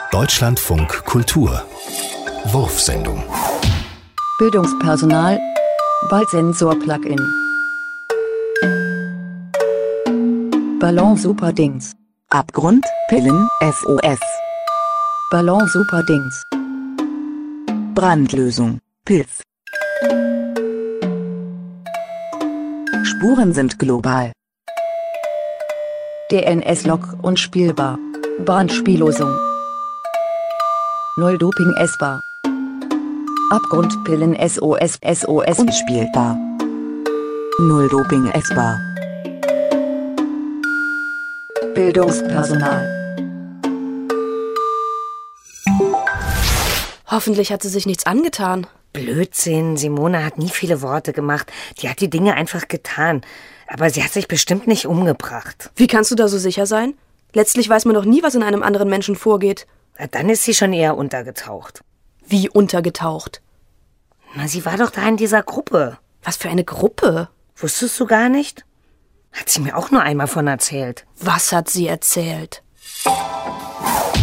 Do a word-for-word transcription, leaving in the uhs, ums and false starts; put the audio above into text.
Deutschlandfunk Kultur Wurfsendung. Bildungspersonal Ballsensor-Plugin Ballon Superdings Abgrund, Pillen, S O S Ballon Superdings Brandlösung, Pilz. Spuren sind global. D N S-Log unspielbar. Brandspiellosung. Null Doping essbar. Abgrundpillen S O S S O S Unspielbar. Null Doping essbar. Bildungspersonal. Hoffentlich hat sie sich nichts angetan. Blödsinn, Simone hat nie viele Worte gemacht. Die hat die Dinge einfach getan. Aber sie hat sich bestimmt nicht umgebracht. Wie kannst du da so sicher sein? Letztlich weiß man doch nie, was in einem anderen Menschen vorgeht. Na, dann ist sie schon eher untergetaucht. Wie untergetaucht? Na, sie war doch da in dieser Gruppe. Was für eine Gruppe? Wusstest du gar nicht? Hat sie mir auch nur einmal von erzählt. Was hat sie erzählt?